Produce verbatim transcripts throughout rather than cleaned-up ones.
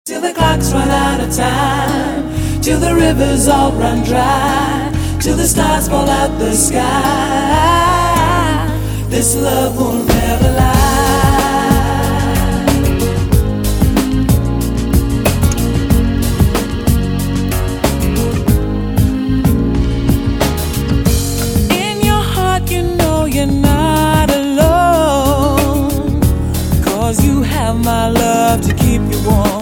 Till the clocks run out of time, till the rivers all run dry, till the stars fall out the sky. This love will never lie. In your heart you know you're not alone, 'cause you have my love to keep you warm.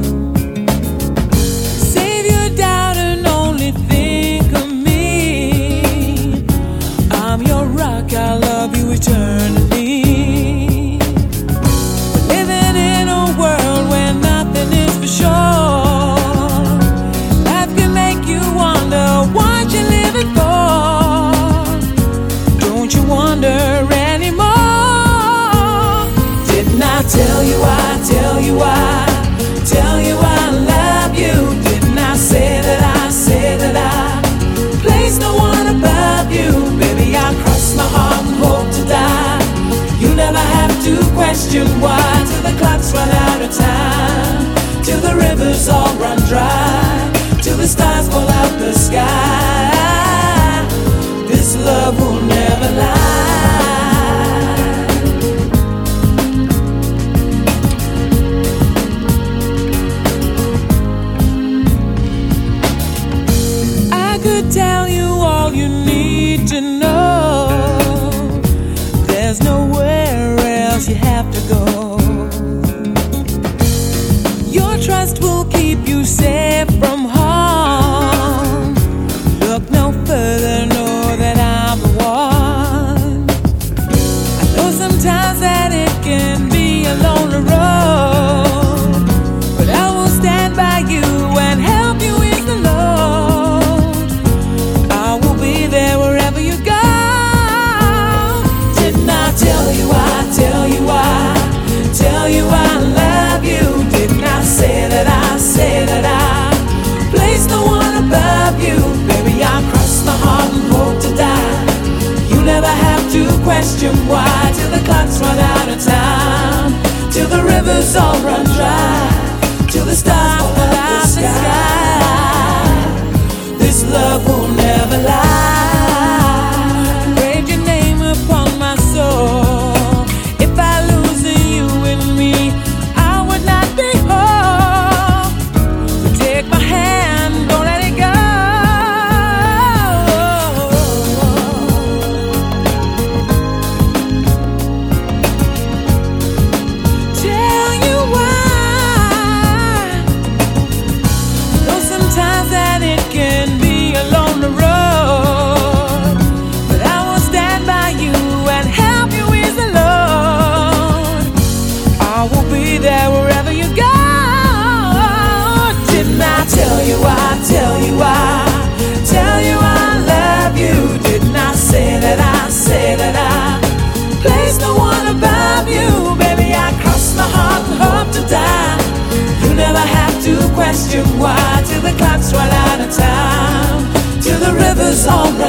I love you eternally. We're living in a world where nothing is for sure. Life can make you wonder what you're living for. Don't you wonder anymore? Didn't I tell you I, tell you I, tell you I love you? Didn't I say that I, say that I place no one above you? Baby, I cross my heart and hope to die. You never have to question why. Till the clocks run out of time, till the rivers all run dry, till the stars fall out the sky. This love will never lie. I could tell you all you need to know. There's nowhere else you have to go. Your trust will keep you safe from harm. Look no further, know that I'm the one. I know sometimes that it can be a lonely road, but I will stand by you and help you ease the load. I will be there wherever you go. Tell you I, tell you I, tell you I love you. Didn't I say that I, say that I place no one above you? Baby, I cross my heart and hope to die. You never have to question why. Till the clocks run out of time, till the rivers all run dry, till the stars fall out the sky. This love will never lie. Tell you I, tell you I, tell you I love you. Didn't I say that I, say that I place no one above you? Baby, I cross my heart and hope to die. You never have to question why. Till the clocks run out of time, till the rivers all